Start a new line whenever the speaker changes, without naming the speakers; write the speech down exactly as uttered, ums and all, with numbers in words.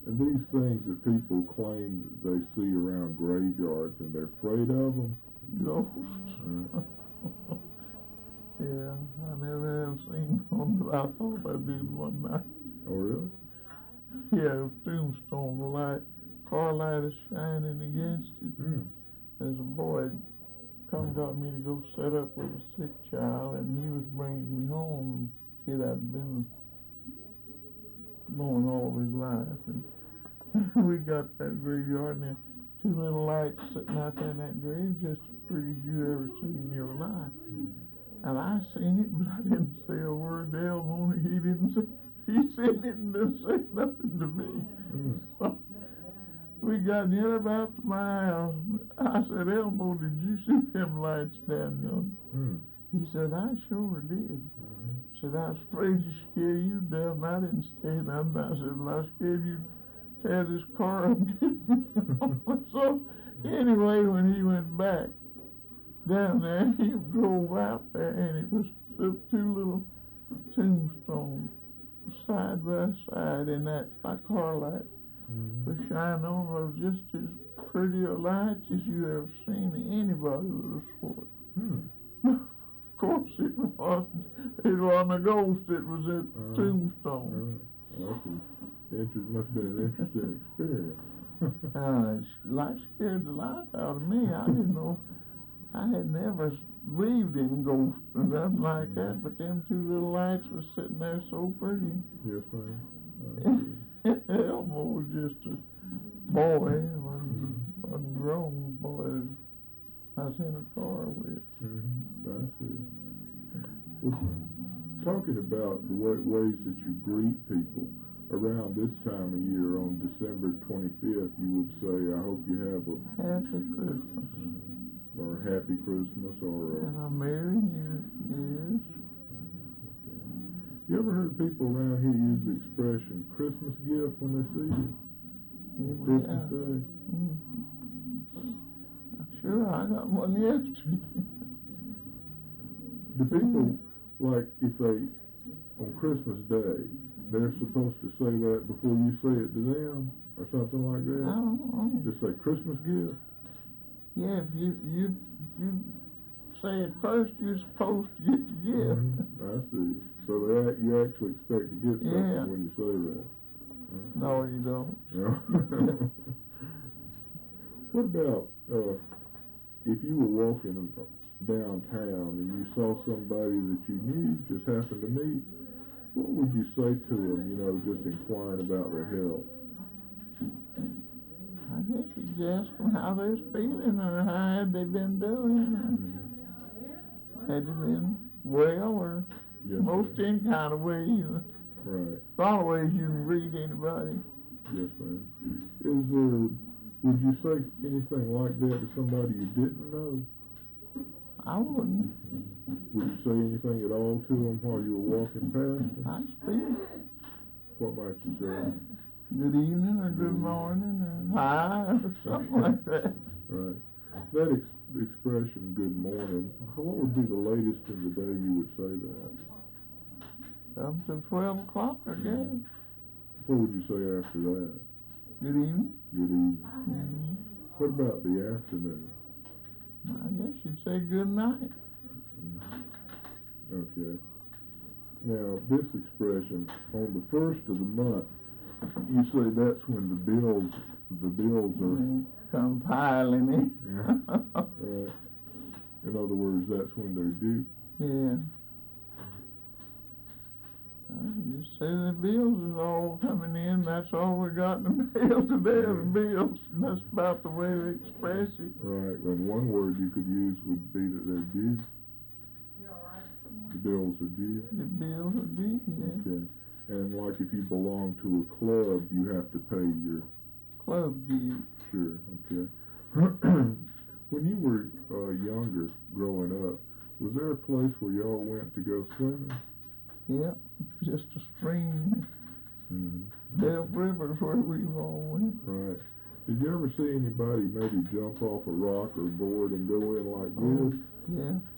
And these things that people claim that they see around graveyards and they're afraid of them.
Ghosts.
Right.
Yeah, I never have seen one, but I thought I did one night.
Oh, really?
Yeah, a tombstone, the light, car light is shining against it.
Mm.
There's a boy come got me to go set up with a sick child, and he was bringing me home. Kid I'd been knowing all of his life, and we got that graveyard, and there two little lights sitting out there in that grave, just as pretty as you ever seen in your life. And I seen it, but I didn't say a word to Elmo. He didn't say. He seen it and didn't say nothing to me.
Mm.
So we got near about to my house. I said, Elmo, did you see them lights down yonder?
Mm.
He said, I sure did.
Mm-hmm.
Said, I was afraid to scare you down. I didn't stay down. I said, well, I scared you to tear this car up. So anyway, when he went back down there, he drove out there, and it was the two little tombstones side by side, and that like car light
Mm-hmm.
was shining on. It was just as pretty a light as you ever seen. Anybody would have swore it.
Mm.
Of course it wasn't. It wasn't a ghost. It was a
Uh,
tombstone.
Uh, well, that's an inter- must have been an interesting experience.
Uh, it's like scared the life out of me. I didn't know. I had never believed in ghosts or nothing like that, but them two little lights was sitting there so pretty.
Yes, ma'am.
Elmo was just a boy, wasn't, wasn't grown boy I was in a car with.
Mm-hmm. I see. Well, talking about the way, ways that you greet people, around this time of year on December twenty-fifth, you would say, I hope you have a
Happy Christmas.
Mm-hmm. or Happy Christmas or a,
And a Merry New Year's.
okay. You ever heard people around here use the expression Christmas gift when they see you?
Yeah,
Christmas Day?
Mm-hmm. Sure, I got one yesterday.
Do people, like, if they, on Christmas Day, they're supposed to say that before you say it to them, or something like that?
I don't know.
Just say Christmas gift?
Yeah, if you, you, if you say it first, you're supposed to get the gift.
Mm-hmm. I see. So they act, you actually expect to get something
Yeah.
when you say that?
No, you don't.
No. What about, uh, if you were walking downtown and you saw somebody that you knew, just happened to meet, what would you say to them, you know, just inquiring about their health?
I guess you just ask them how they're feeling or how had they been doing.
Mm-hmm.
Had they been well or
Yes,
most
ma'am.
any kind of way. You,
Right.
a lot of ways you can read anybody.
Yes, ma'am. Is there, would you say anything like that to somebody you didn't know?
I wouldn't.
Would you say anything at all to them while you were walking past them?
I'd speak.
What might you say?
Good evening or good morning or hi or something like that.
Right. That ex- expression, good morning, what would be the latest in the day you would say that?
Up to twelve o'clock, I guess.
What would you say after that?
Good evening.
Good evening.
Mm-hmm.
What about the afternoon?
I guess you'd say good night.
Okay. Now, this expression, on the first of the month, you say that's when the bills, the bills are,
Mm, come piling in.
yeah, right. In other words, that's when they're due.
Yeah. I just say the bills is all coming in. That's all we got in the mail today is bills. And that's about the way they express it.
Right. And one word you could use would be that they're due. The bills are due.
The bills are due, yeah.
Okay. And like if you belong to a club, you have to pay your,
Club due.
sure, okay. When you were uh, younger, growing up, was there a place where y'all went to go swimming?
Yep, just a stream.
Mm-hmm.
Delk River's where we all went.
Right. Did you ever see anybody maybe jump off a rock or board and go in like this?
Yeah.